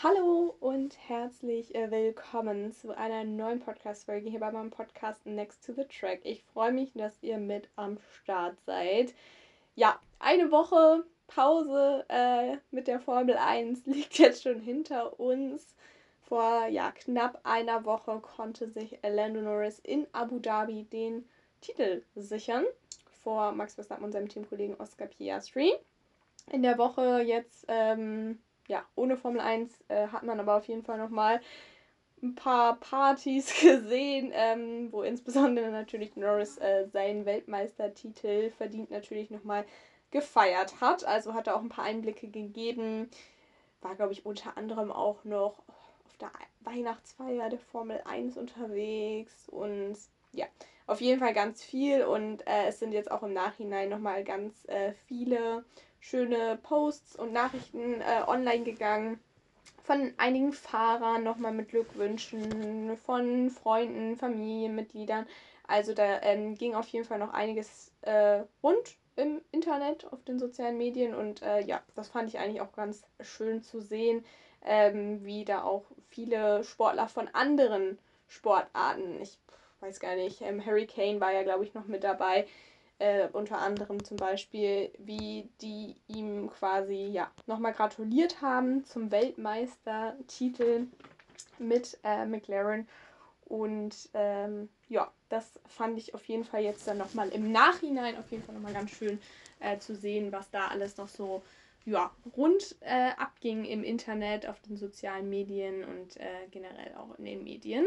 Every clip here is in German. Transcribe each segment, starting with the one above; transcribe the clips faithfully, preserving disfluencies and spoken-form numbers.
Hallo und herzlich äh, willkommen zu einer neuen Podcast-Folge hier bei meinem Podcast Next to the Track. Ich freue mich, dass ihr mit am Start seid. Ja, eine Woche Pause äh, mit der Formel eins liegt jetzt schon hinter uns. Vor ja, knapp einer Woche konnte sich Lando Norris in Abu Dhabi den Titel sichern vor Max Verstappen und seinem Teamkollegen Oscar Piastri. In der Woche jetzt, ähm, ja, ohne Formel eins äh, hat man aber auf jeden Fall nochmal ein paar Partys gesehen, ähm, wo insbesondere natürlich Norris äh, seinen Weltmeistertitel verdient natürlich nochmal gefeiert hat. Also hat er auch ein paar Einblicke gegeben. War, glaube ich, unter anderem auch noch auf der Weihnachtsfeier der Formel eins unterwegs und ja, auf jeden Fall ganz viel und äh, es sind jetzt auch im Nachhinein nochmal ganz äh, viele schöne Posts und Nachrichten äh, online gegangen von einigen Fahrern nochmal mit Glückwünschen, von Freunden, Familienmitgliedern. Also da ähm, ging auf jeden Fall noch einiges äh, rund im Internet, auf den sozialen Medien und äh, ja, das fand ich eigentlich auch ganz schön zu sehen, ähm, wie da auch viele Sportler von anderen Sportarten, ich weiß gar nicht, ähm, Harry Kane war ja glaube ich noch mit dabei, äh, unter anderem zum Beispiel, wie die ihm quasi ja nochmal gratuliert haben zum Weltmeistertitel mit äh, McLaren. Und ähm, ja, das fand ich auf jeden Fall jetzt dann nochmal im Nachhinein auf jeden Fall nochmal ganz schön äh, zu sehen, was da alles noch so ja, rund äh, abging im Internet, auf den sozialen Medien und äh, generell auch in den Medien.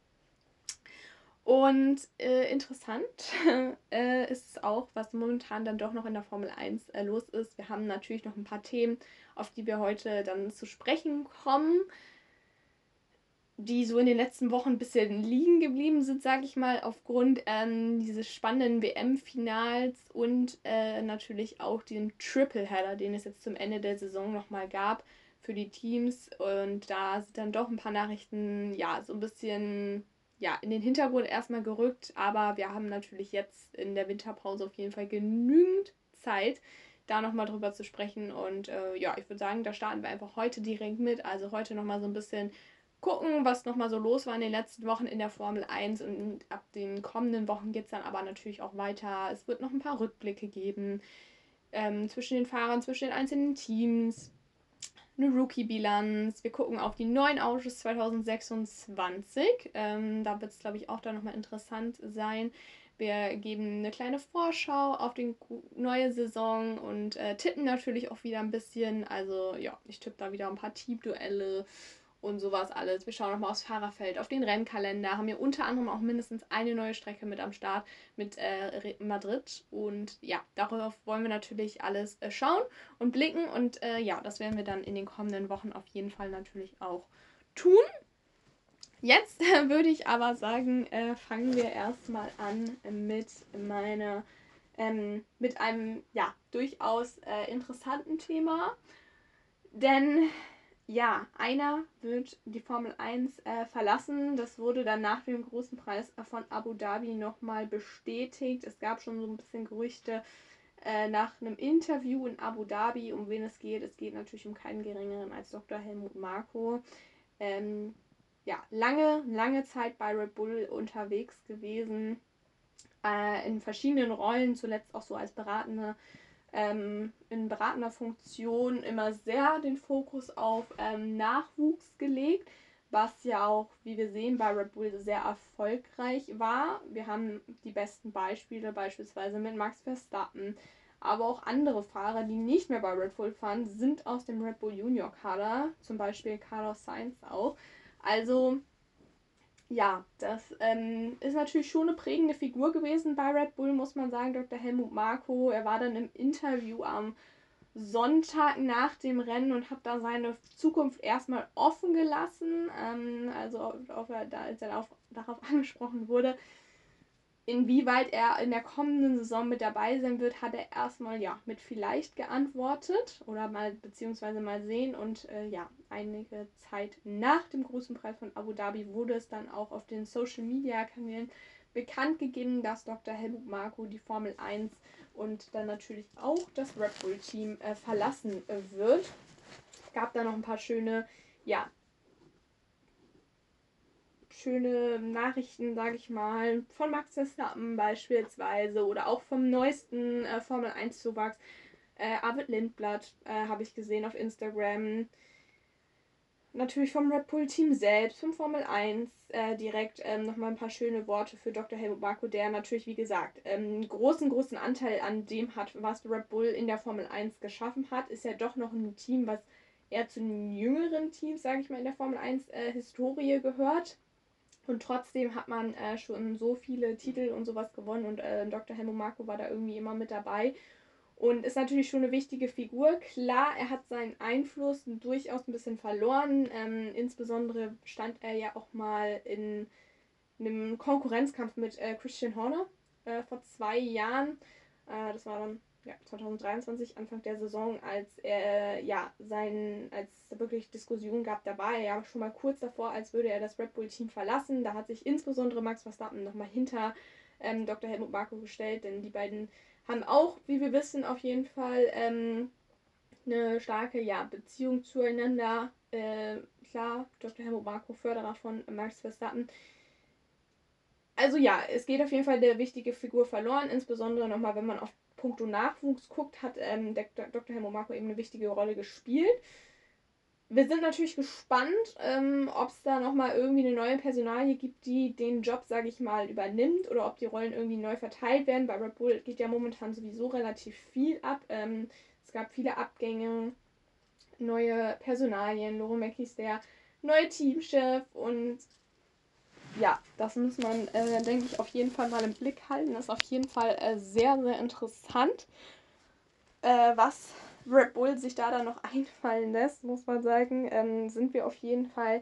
Und äh, interessant äh, ist es auch, was momentan dann doch noch in der Formel eins äh, los ist. Wir haben natürlich noch ein paar Themen, auf die wir heute dann zu sprechen kommen, die so in den letzten Wochen ein bisschen liegen geblieben sind, sage ich mal, aufgrund ähm, dieses spannenden W M-Finals und äh, natürlich auch dem Tripleheader, den es jetzt zum Ende der Saison nochmal gab für die Teams. Und da sind dann doch ein paar Nachrichten, ja, so ein bisschen ja, in den Hintergrund erstmal gerückt, aber wir haben natürlich jetzt in der Winterpause auf jeden Fall genügend Zeit, da nochmal drüber zu sprechen. Und äh, ja, ich würde sagen, da starten wir einfach heute direkt mit. Also heute nochmal so ein bisschen gucken, was nochmal so los war in den letzten Wochen in der Formel eins und ab den kommenden Wochen geht es dann aber natürlich auch weiter. Es wird noch ein paar Rückblicke geben ähm, zwischen den Fahrern, zwischen den einzelnen Teams, eine Rookie-Bilanz. Wir gucken auf die neuen Autos zwanzig sechsundzwanzig. Ähm, da wird es, glaube ich, auch dann nochmal interessant sein. Wir geben eine kleine Vorschau auf die neue Saison und äh, tippen natürlich auch wieder ein bisschen. Also ja, ich tippe da wieder ein paar Teamduelle und sowas alles. Wir schauen nochmal aufs Fahrerfeld, auf den Rennkalender. Haben wir unter anderem auch mindestens eine neue Strecke mit am Start mit äh, Madrid. Und ja, darauf wollen wir natürlich alles äh, schauen und blicken. Und äh, ja, das werden wir dann in den kommenden Wochen auf jeden Fall natürlich auch tun. Jetzt äh, würde ich aber sagen, äh, fangen wir erstmal an mit meiner, ähm, mit einem ja, durchaus äh, interessanten Thema. Denn ja, einer wird die Formel eins äh, verlassen. Das wurde dann nach dem großen Preis von Abu Dhabi nochmal bestätigt. Es gab schon so ein bisschen Gerüchte äh, nach einem Interview in Abu Dhabi, um wen es geht. Es geht natürlich um keinen geringeren als Doktor Helmut Marko. Ähm, ja, lange, lange Zeit bei Red Bull unterwegs gewesen. Äh, in verschiedenen Rollen, zuletzt auch so als beratende ähm, in beratender Funktion immer sehr den Fokus auf ähm, Nachwuchs gelegt, was ja auch, wie wir sehen, bei Red Bull sehr erfolgreich war. Wir haben die besten Beispiele beispielsweise mit Max Verstappen, aber auch andere Fahrer, die nicht mehr bei Red Bull fahren, sind aus dem Red Bull Junior Kader, zum Beispiel Carlos Sainz auch. Also ja, das ähm, ist natürlich schon eine prägende Figur gewesen bei Red Bull, muss man sagen, Doktor Helmut Marko. Er war dann im Interview am Sonntag nach dem Rennen und hat da seine Zukunft erstmal offen gelassen. Ähm, also auf, da, als er auf, darauf angesprochen wurde, inwieweit er in der kommenden Saison mit dabei sein wird, hat er erstmal ja mit vielleicht geantwortet oder mal beziehungsweise mal sehen und äh, ja, einige Zeit nach dem großen Preis von Abu Dhabi wurde es dann auch auf den Social Media Kanälen bekannt gegeben, dass Doktor Helmut Marko die Formel eins und dann natürlich auch das Red Bull Team äh, verlassen äh, wird. Es gab da noch ein paar schöne ja, schöne Nachrichten, sage ich mal, von Max Verstappen beispielsweise oder auch vom neuesten äh, Formel eins Zuwachs. Äh, Arvid Lindblad äh, habe ich gesehen auf Instagram. Natürlich vom Red Bull Team selbst, vom Formel eins äh, direkt ähm, nochmal ein paar schöne Worte für Doktor Helmut Marko, der natürlich, wie gesagt, ähm, einen großen, großen Anteil an dem hat, was Red Bull in der Formel eins geschaffen hat. Ist ja doch noch ein Team, was eher zu den jüngeren Teams, sage ich mal, in der Formel eins äh, Historie gehört. Und trotzdem hat man äh, schon so viele Titel und sowas gewonnen und äh, Doktor Helmut Marko war da irgendwie immer mit dabei. Und ist natürlich schon eine wichtige Figur. Klar, er hat seinen Einfluss durchaus ein bisschen verloren. Ähm, insbesondere stand er ja auch mal in einem Konkurrenzkampf mit äh, Christian Horner äh, vor zwei Jahren. Äh, das war dann ja, zwanzig dreiundzwanzig, Anfang der Saison, als er ja sein, als es wirklich Diskussionen gab, da war er ja schon mal kurz davor, als würde er das Red Bull Team verlassen. Da hat sich insbesondere Max Verstappen nochmal hinter ähm, Doktor Helmut Marko gestellt, denn die beiden haben auch, wie wir wissen, auf jeden Fall ähm, eine starke ja, Beziehung zueinander. Äh, klar, Doktor Helmut Marko, Förderer von Max Verstappen. Also ja, es geht auf jeden Fall eine wichtige Figur verloren, insbesondere nochmal, wenn man auf puncto Nachwuchs guckt, hat ähm, Doktor Helmut Marko eben eine wichtige Rolle gespielt. Wir sind natürlich gespannt, ähm, ob es da nochmal irgendwie eine neue Personalie gibt, die den Job, sage ich mal, übernimmt oder ob die Rollen irgendwie neu verteilt werden. Bei Red Bull geht ja momentan sowieso relativ viel ab. Ähm, es gab viele Abgänge, neue Personalien. Loro Macki ist der neue Teamchef und ja, das muss man, äh, denke ich, auf jeden Fall mal im Blick halten. Das ist auf jeden Fall äh, sehr, sehr interessant, äh, was Red Bull sich da dann noch einfallen lässt, muss man sagen. Ähm, sind wir auf jeden Fall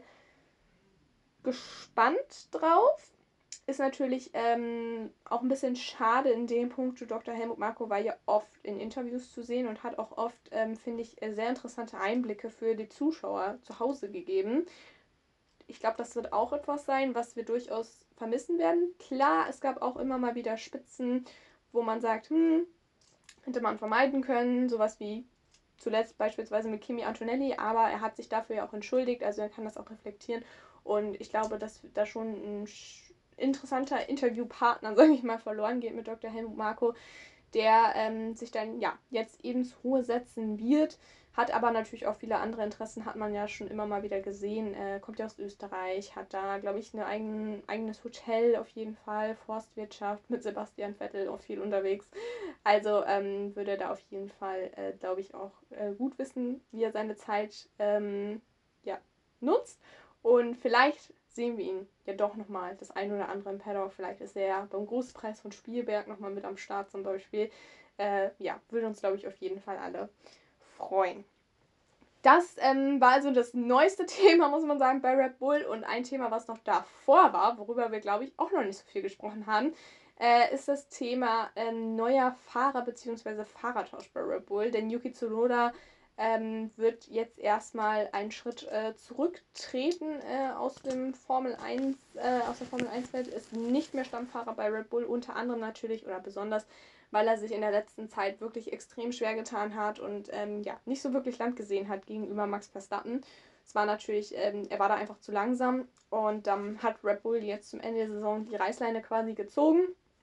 gespannt drauf. Ist natürlich ähm, auch ein bisschen schade in dem Punkt. Doktor Helmut Marko war ja oft in Interviews zu sehen und hat auch oft, ähm, finde ich, sehr interessante Einblicke für die Zuschauer zu Hause gegeben. Ich glaube, das wird auch etwas sein, was wir durchaus vermissen werden. Klar, es gab auch immer mal wieder Spitzen, wo man sagt, hm, hätte man vermeiden können, sowas wie zuletzt beispielsweise mit Kimi Antonelli, aber er hat sich dafür ja auch entschuldigt, also er kann das auch reflektieren und ich glaube, dass da schon ein interessanter Interviewpartner, sage ich mal, verloren geht mit Doktor Helmut Marko, der ähm, sich dann ja jetzt ins Hohe setzen wird, hat aber natürlich auch viele andere Interessen, hat man ja schon immer mal wieder gesehen, äh, kommt ja aus Österreich, hat da, glaube ich, ein eigen, eigenes Hotel auf jeden Fall, Forstwirtschaft, mit Sebastian Vettel auch viel unterwegs. Also ähm, würde er da auf jeden Fall, äh, glaube ich, auch äh, gut wissen, wie er seine Zeit ähm, ja, nutzt. Und vielleicht sehen wir ihn ja doch nochmal das ein oder andere im Paddock. Vielleicht ist er ja beim Großpreis von Spielberg nochmal mit am Start zum Beispiel. Äh, ja, würde uns, glaube ich, auf jeden Fall alle freuen. Das ähm, war also das neueste Thema, muss man sagen, bei Red Bull. Und ein Thema, was noch davor war, worüber wir, glaube ich, auch noch nicht so viel gesprochen haben, äh, ist das Thema äh, neuer Fahrer bzw. Fahrertausch bei Red Bull. Denn Yuki Tsunoda ähm, wird jetzt erstmal einen Schritt äh, zurücktreten äh, aus dem Formel eins, äh, aus der Formel eins Welt, ist nicht mehr Stammfahrer bei Red Bull, unter anderem natürlich oder besonders, weil er sich in der letzten Zeit wirklich extrem schwer getan hat und ähm, ja, nicht so wirklich Land gesehen hat gegenüber Max Verstappen. Es war natürlich, ähm, er war da einfach zu langsam und dann ähm, hat Red Bull jetzt zum Ende der Saison die Reißleine quasi gezogen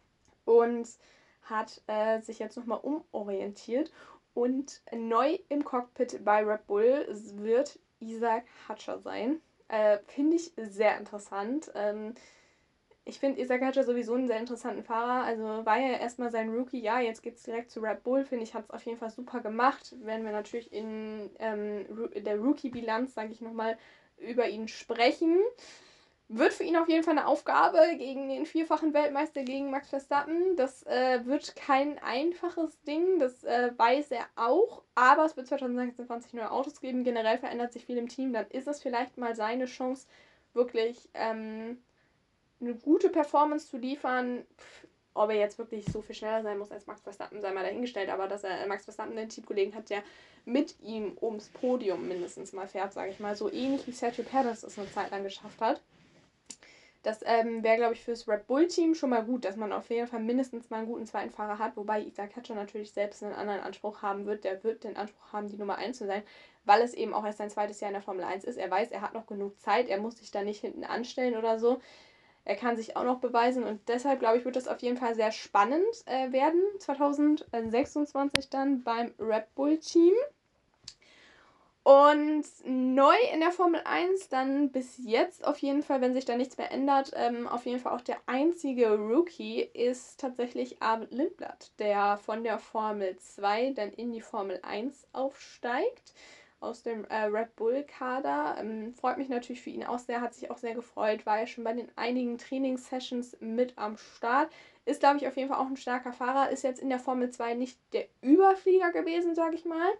und hat äh, sich jetzt nochmal umorientiert. Und neu im Cockpit bei Red Bull wird Isaac Hatcher sein. Äh, Finde ich sehr interessant. Ähm, ich finde Isaac Hatcher sowieso einen sehr interessanten Fahrer. Also war ja erstmal sein Rookie-Jahr, jetzt geht es direkt zu Red Bull. Finde ich, hat es auf jeden Fall super gemacht. Werden wir natürlich in ähm, der Rookie-Bilanz, sage ich nochmal, über ihn sprechen. Wird für ihn auf jeden Fall eine Aufgabe gegen den vierfachen Weltmeister, gegen Max Verstappen. Das äh, wird kein einfaches Ding, das äh, weiß er auch. Aber es wird zwanzig sechsundzwanzig neue Autos geben. Generell verändert sich viel im Team. Dann ist es vielleicht mal seine Chance, wirklich ähm, eine gute Performance zu liefern. Pff, ob er jetzt wirklich so viel schneller sein muss als Max Verstappen, sei mal dahingestellt. Aber dass er Max Verstappen, den Teamkollegen, hat, der mit ihm ums Podium mindestens mal fährt, sage ich mal. So ähnlich wie Sergio Perez es eine Zeit lang geschafft hat. Das ähm, wäre, glaube ich, fürs Red Bull-Team schon mal gut, dass man auf jeden Fall mindestens mal einen guten zweiten Fahrer hat, wobei Isaac Hatcher natürlich selbst einen anderen Anspruch haben wird. Der wird den Anspruch haben, die Nummer eins zu sein, weil es eben auch erst sein zweites Jahr in der Formel eins ist. Er weiß, er hat noch genug Zeit, er muss sich da nicht hinten anstellen oder so. Er kann sich auch noch beweisen und deshalb, glaube ich, wird das auf jeden Fall sehr spannend äh, werden, zwanzig sechsundzwanzig dann beim Red Bull-Team. Und neu in der Formel eins, dann bis jetzt auf jeden Fall, wenn sich da nichts mehr ändert, ähm, auf jeden Fall auch der einzige Rookie ist tatsächlich Arvid Lindblad, der von der Formel zwei dann in die Formel eins aufsteigt, aus dem äh, Red Bull-Kader. Ähm, freut mich natürlich für ihn auch sehr, hat sich auch sehr gefreut, war ja schon bei den einigen Trainingssessions mit am Start. Ist, glaube ich, auf jeden Fall auch ein starker Fahrer, ist jetzt in der Formel zwei nicht der Überflieger gewesen, sage ich mal.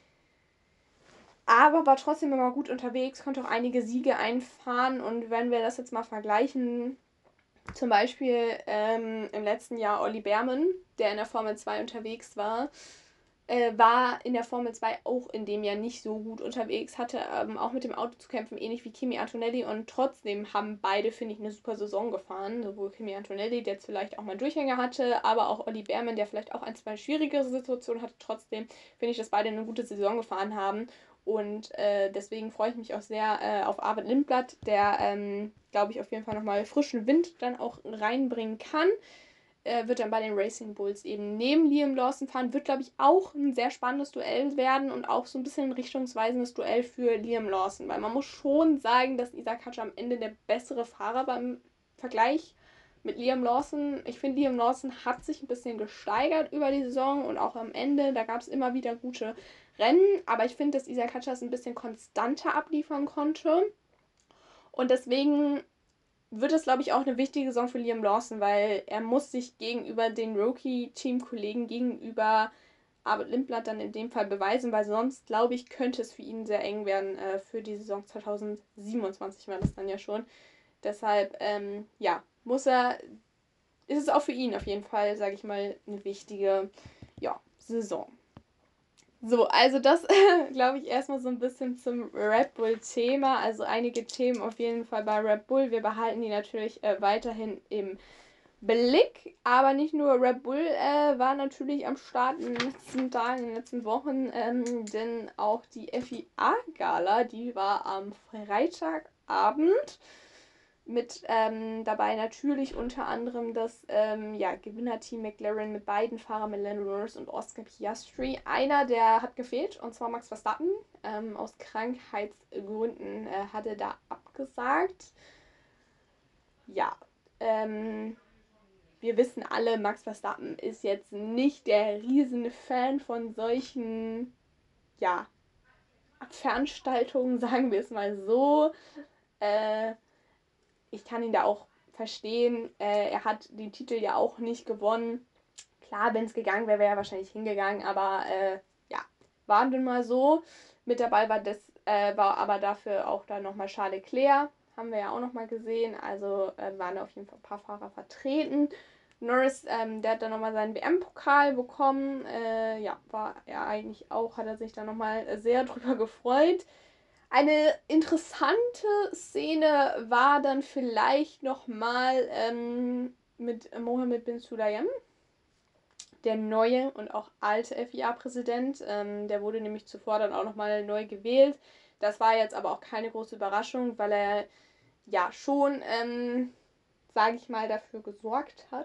Aber war trotzdem immer gut unterwegs, konnte auch einige Siege einfahren. Und wenn wir das jetzt mal vergleichen, zum Beispiel ähm, im letzten Jahr Olli Behrmann, der in der Formel zwei unterwegs war, äh, war in der Formel zwei auch in dem Jahr nicht so gut unterwegs, hatte ähm, auch mit dem Auto zu kämpfen, ähnlich wie Kimi Antonelli. Und trotzdem haben beide, finde ich, eine super Saison gefahren. Sowohl Kimi Antonelli, der jetzt vielleicht auch mal Durchhänger hatte, aber auch Olli Behrmann, der vielleicht auch ein, zwei schwierigere Situationen hatte. Trotzdem finde ich, dass beide eine gute Saison gefahren haben. Und äh, deswegen freue ich mich auch sehr äh, auf Arvid Lindblad, der, ähm, glaube ich, auf jeden Fall nochmal frischen Wind dann auch reinbringen kann. Äh, wird dann bei den Racing Bulls eben neben Liam Lawson fahren. Wird, glaube ich, auch ein sehr spannendes Duell werden und auch so ein bisschen ein richtungsweisendes Duell für Liam Lawson. Weil man muss schon sagen, dass Isaac Hatcher am Ende der bessere Fahrer beim Vergleich mit Liam Lawson. Ich finde, Liam Lawson hat sich ein bisschen gesteigert über die Saison und auch am Ende, da gab es immer wieder gute Rennen, aber ich finde, dass Isaac Hatcher es ein bisschen konstanter abliefern konnte. Und deswegen wird es, glaube ich, auch eine wichtige Saison für Liam Lawson, weil er muss sich gegenüber den Rookie-Teamkollegen, gegenüber Arvid Lindblad dann in dem Fall beweisen, weil sonst, glaube ich, könnte es für ihn sehr eng werden äh, für die Saison zwanzig siebenundzwanzig war das dann ja schon. Deshalb, ähm, ja, muss er, ist es auch für ihn auf jeden Fall, sage ich mal, eine wichtige, ja, Saison. So, also das glaube ich erstmal so ein bisschen zum Red Bull-Thema. Also einige Themen auf jeden Fall bei Red Bull. Wir behalten die natürlich äh, weiterhin im Blick. Aber nicht nur Red Bull äh, war natürlich am Start in den letzten Tagen, in den letzten Wochen. Ähm, denn auch die F I A-Gala, die war am Freitagabend. Mit ähm, dabei natürlich unter anderem das ähm, ja, Gewinnerteam McLaren mit beiden Fahrern, mit Lando Norris und Oscar Piastri. Einer, der hat gefehlt, und zwar Max Verstappen. Ähm, aus Krankheitsgründen äh, hat er da abgesagt. Ja, ähm, wir wissen alle, Max Verstappen ist jetzt nicht der Riesenfan von solchen, ja, Veranstaltungen, sagen wir es mal so. Äh, ich kann ihn da auch verstehen. Äh, er hat den Titel ja auch nicht gewonnen. Klar, wenn es gegangen wäre, wäre er wahrscheinlich hingegangen, aber äh, ja, war nun mal so. Mit dabei war, das, äh, war aber dafür auch dann nochmal Charles Leclerc, haben wir ja auch nochmal gesehen. Also äh, waren auf jeden Fall ein paar Fahrer vertreten. Norris, ähm, der hat dann nochmal seinen W M-Pokal bekommen. Äh, ja, war er eigentlich auch, hat er sich dann nochmal sehr drüber gefreut. Eine interessante Szene war dann vielleicht nochmal ähm, mit Mohammed bin Sulayem, der neue und auch alte F I A-Präsident. Ähm, der wurde nämlich zuvor dann auch nochmal neu gewählt. Das war jetzt aber auch keine große Überraschung, weil er ja schon, ähm, sage ich mal, dafür gesorgt hat,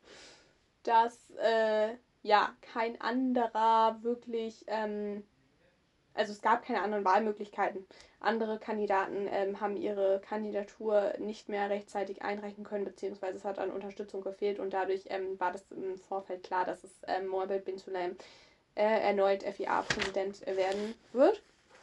dass äh, ja kein anderer wirklich, ähm, also es gab keine anderen Wahlmöglichkeiten. Andere Kandidaten ähm, haben ihre Kandidatur nicht mehr rechtzeitig einreichen können, beziehungsweise es hat an Unterstützung gefehlt und dadurch ähm, war das im Vorfeld klar, dass es ähm, Mohammed bin Sulayem äh, erneut F I A-Präsident werden wird.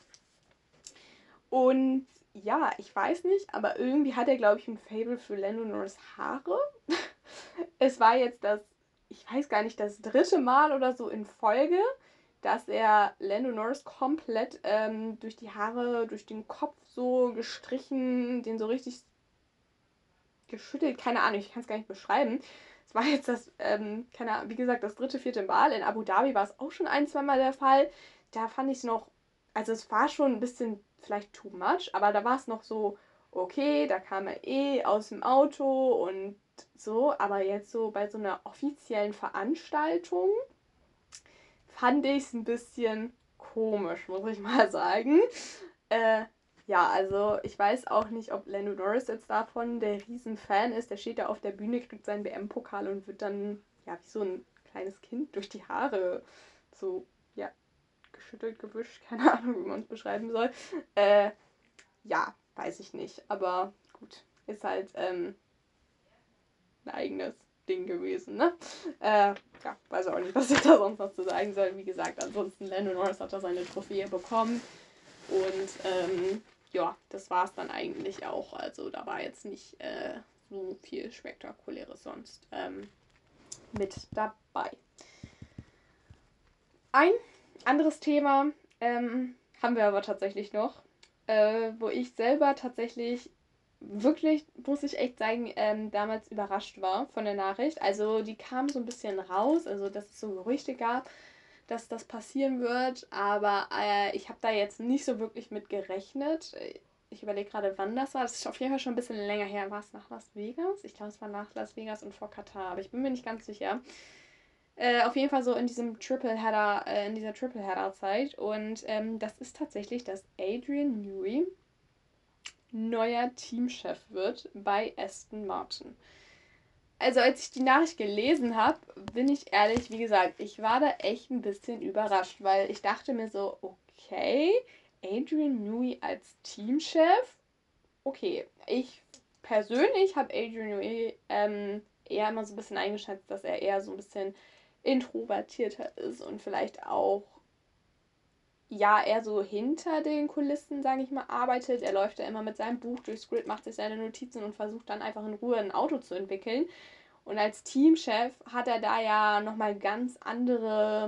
Und ja, ich weiß nicht, aber irgendwie hat er, glaube ich, ein Faible für Lando Norris Haare. Es war jetzt das, ich weiß gar nicht, das dritte Mal oder so in Folge, dass er Lando Norris komplett ähm, durch die Haare, durch den Kopf so gestrichen, den so richtig geschüttelt, keine Ahnung, ich kann es gar nicht beschreiben. Es war jetzt das, ähm, keine Ahnung, wie gesagt, das dritte, vierte Mal. In Abu Dhabi war es auch schon ein, zweimal der Fall. Da fand ich es noch, also es war schon ein bisschen vielleicht too much, aber da war es noch so okay, da kam er eh aus dem Auto und so, aber jetzt so bei so einer offiziellen Veranstaltung fand ich es ein bisschen komisch, muss ich mal sagen. Äh, ja, also ich weiß auch nicht, ob Lando Norris jetzt davon der Riesenfan ist. Der steht da auf der Bühne, kriegt seinen W M-Pokal und wird dann, ja, wie so ein kleines Kind durch die Haare so, ja, geschüttelt, gewischt, keine Ahnung, wie man es beschreiben soll. Äh, ja, weiß ich nicht, aber gut, ist halt ähm, ein eigenes Ding gewesen, ne? Äh, ja, weiß auch nicht, was ich da sonst noch zu sagen soll. Wie gesagt, ansonsten Lando Norris hat da seine Trophäe bekommen und ähm, ja, das war es dann eigentlich auch. Also da war jetzt nicht äh, so viel Spektakuläres sonst ähm, mit dabei. Ein anderes Thema ähm, haben wir aber tatsächlich noch, äh, wo ich selber tatsächlich wirklich, muss ich echt sagen, ähm, damals überrascht war von der Nachricht. Also die kam so ein bisschen raus, also dass es so Gerüchte gab, dass das passieren wird, aber äh, ich habe da jetzt nicht so wirklich mit gerechnet. Ich überlege gerade, wann das war. Das ist auf jeden Fall schon ein bisschen länger her. War es nach Las Vegas? Ich glaube, es war nach Las Vegas und vor Katar, aber ich bin mir nicht ganz sicher. Äh, auf jeden Fall so in diesem Triple-Header, äh, in dieser Triple-Header-Zeit. Und ähm, das ist tatsächlich, dass Adrian Newey neuer Teamchef wird bei Aston Martin. Also als ich die Nachricht gelesen habe, bin ich ehrlich, wie gesagt, ich war da echt ein bisschen überrascht, weil ich dachte mir so, okay, Adrian Newey als Teamchef, okay, ich persönlich habe Adrian Newey ähm, eher immer so ein bisschen eingeschätzt, dass er eher so ein bisschen introvertierter ist und vielleicht auch ja, eher so hinter den Kulissen, sage ich mal, arbeitet. Er läuft ja immer mit seinem Buch durchs Grid, macht sich seine Notizen und versucht dann einfach in Ruhe ein Auto zu entwickeln. Und als Teamchef hat er da ja nochmal ganz andere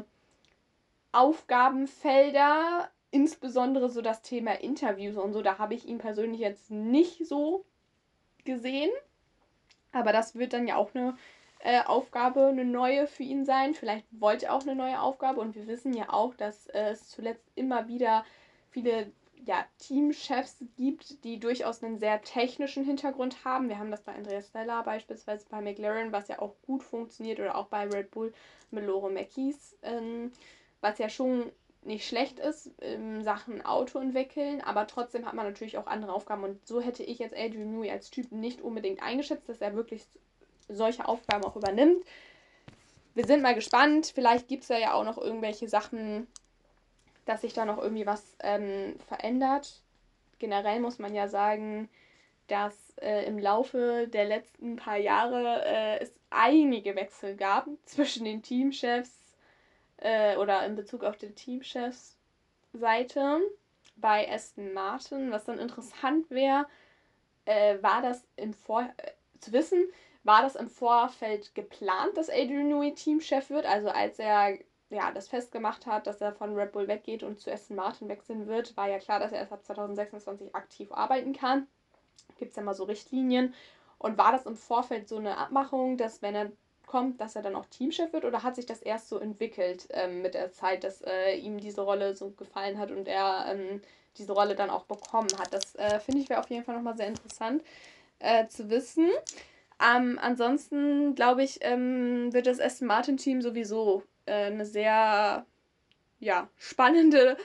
Aufgabenfelder, insbesondere so das Thema Interviews und so. Da habe ich ihn persönlich jetzt nicht so gesehen. Aber das wird dann ja auch eine äh, Aufgabe, eine neue für ihn sein. Vielleicht wollte er auch eine neue Aufgabe. Und wir wissen ja auch, dass äh, es zuletzt immer wieder viele ja, Teamchefs gibt, die durchaus einen sehr technischen Hintergrund haben. Wir haben das bei Andreas Stella beispielsweise bei McLaren, was ja auch gut funktioniert, oder auch bei Red Bull mit Loro Mackies, ähm, was ja schon nicht schlecht ist in Sachen Auto entwickeln, aber trotzdem hat man natürlich auch andere Aufgaben und so hätte ich jetzt Adrian Newey als Typ nicht unbedingt eingeschätzt, dass er wirklich solche Aufgaben auch übernimmt. Wir sind mal gespannt, vielleicht gibt es ja auch noch irgendwelche Sachen, dass sich da noch irgendwie was ähm, verändert. Generell muss man ja sagen, dass äh, im Laufe der letzten paar Jahre äh, es einige Wechsel gab zwischen den Teamchefs äh, oder in Bezug auf die Teamchefs-Seite bei Aston Martin. Was dann interessant wäre, äh, war das im Vor äh, zu wissen, war das im Vorfeld geplant, dass Adrian Newey Teamchef wird? Also als er ja, das festgemacht hat, dass er von Red Bull weggeht und zu Aston Martin wechseln wird, war ja klar, dass er erst ab zwanzig sechsundzwanzig aktiv arbeiten kann. Gibt es ja mal so Richtlinien. Und war das im Vorfeld so eine Abmachung, dass wenn er kommt, dass er dann auch Teamchef wird? Oder hat sich das erst so entwickelt ähm, mit der Zeit, dass äh, ihm diese Rolle so gefallen hat und er ähm, diese Rolle dann auch bekommen hat? Das äh, finde ich wäre auf jeden Fall nochmal sehr interessant äh, zu wissen. Ähm, ansonsten glaube ich, ähm, wird das Aston Martin Team sowieso äh, eine sehr ja, spannende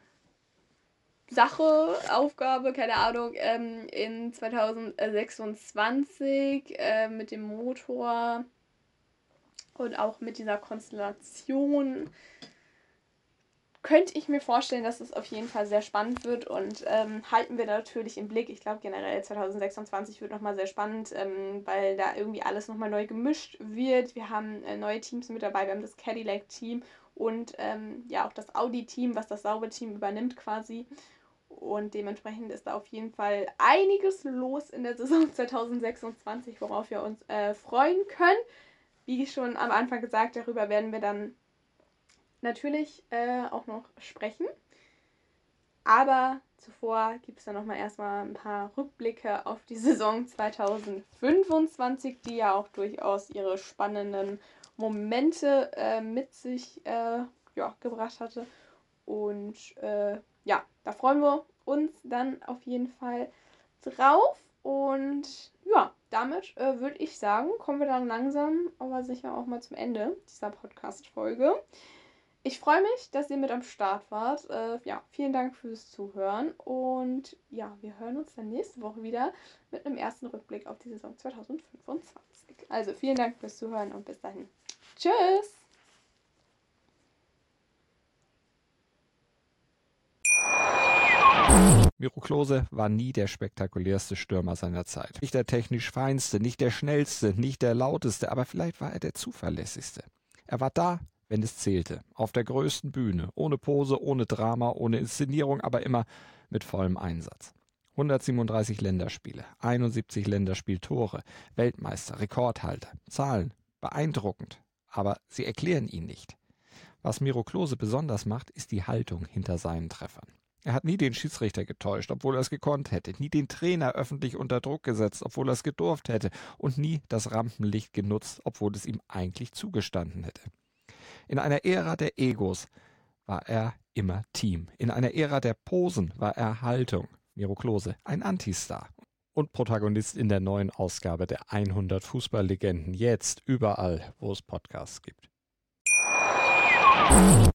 Sache, Aufgabe, keine Ahnung, ähm, in zwanzig sechsundzwanzig äh, mit dem Motor und auch mit dieser Konstellation könnte ich mir vorstellen, dass es auf jeden Fall sehr spannend wird und ähm, halten wir natürlich im Blick. Ich glaube generell zwanzig sechsundzwanzig wird nochmal sehr spannend, ähm, weil da irgendwie alles nochmal neu gemischt wird. Wir haben äh, neue Teams mit dabei, wir haben das Cadillac-Team und ähm, ja auch das Audi-Team, was das Sauber-Team übernimmt quasi. Und dementsprechend ist da auf jeden Fall einiges los in der Saison zwanzig sechsundzwanzig, worauf wir uns äh, freuen können. Wie schon am Anfang gesagt, darüber werden wir dann natürlich äh, auch noch sprechen. Aber zuvor gibt es dann nochmal erstmal ein paar Rückblicke auf die Saison zwanzig fünfundzwanzig, die ja auch durchaus ihre spannenden Momente äh, mit sich äh, ja, gebracht hatte. Und äh, ja, da freuen wir uns dann auf jeden Fall drauf. Und ja, damit äh, würde ich sagen, kommen wir dann langsam, aber sicher auch mal zum Ende dieser Podcast-Folge. Ich freue mich, dass ihr mit am Start wart. Äh, ja, vielen Dank fürs Zuhören. Und ja, wir hören uns dann nächste Woche wieder mit einem ersten Rückblick auf die Saison zwanzig fünfundzwanzig. Also vielen Dank fürs Zuhören und bis dahin. Tschüss! Miro Klose war nie der spektakulärste Stürmer seiner Zeit. Nicht der technisch feinste, nicht der schnellste, nicht der lauteste, aber vielleicht war er der zuverlässigste. Er war da, wenn es zählte, auf der größten Bühne, ohne Pose, ohne Drama, ohne Inszenierung, aber immer mit vollem Einsatz. hundertsiebenunddreißig Länderspiele, einundsiebzig Länderspieltore, Weltmeister, Rekordhalter, Zahlen, beeindruckend, aber sie erklären ihn nicht. Was Miro Klose besonders macht, ist die Haltung hinter seinen Treffern. Er hat nie den Schiedsrichter getäuscht, obwohl er es gekonnt hätte, nie den Trainer öffentlich unter Druck gesetzt, obwohl er es gedurft hätte, und nie das Rampenlicht genutzt, obwohl es ihm eigentlich zugestanden hätte. In einer Ära der Egos war er immer Team. In einer Ära der Posen war er Haltung. Miro Klose, ein Antistar und Protagonist in der neuen Ausgabe der hundert Fußballlegenden, jetzt überall, wo es Podcasts gibt.